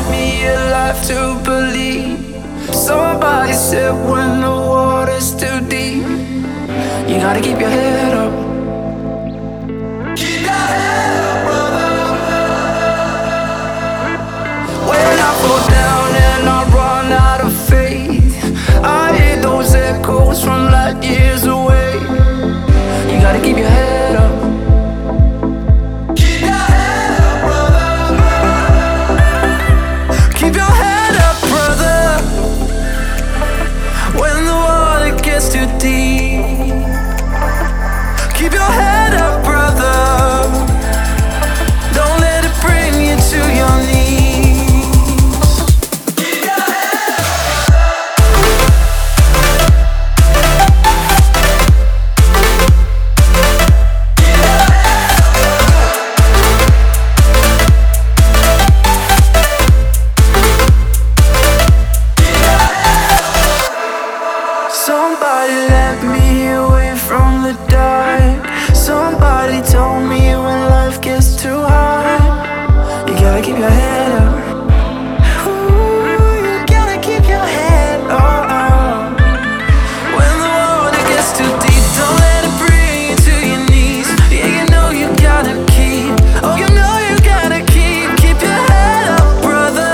me alive to believe. Somebody said when the water's too deep, you gotta keep your head up. Keep your head up, brother. When I fall down and I run out of faith, I hear those echoes from light years away. You gotta keep your head up. Keep your head up, brother. Keep your head up, brother. When the water gets too deep, keep your head up, brother. Don't let it bring you to your knees. Keep your head up. Somebody let me away from the dark. Somebody told me when life gets too hard, you gotta keep your head up. Ooh, you gotta keep your head up. When the water gets too deep, don't let it bring you to your knees. Yeah, you know you gotta keep. Oh, you know you gotta keep your head up, brother.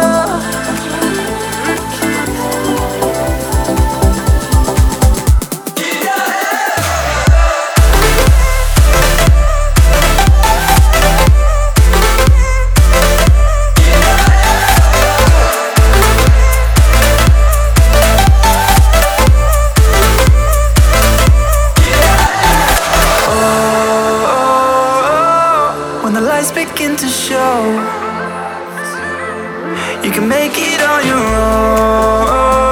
When the lights begin to show, you can make it on your own.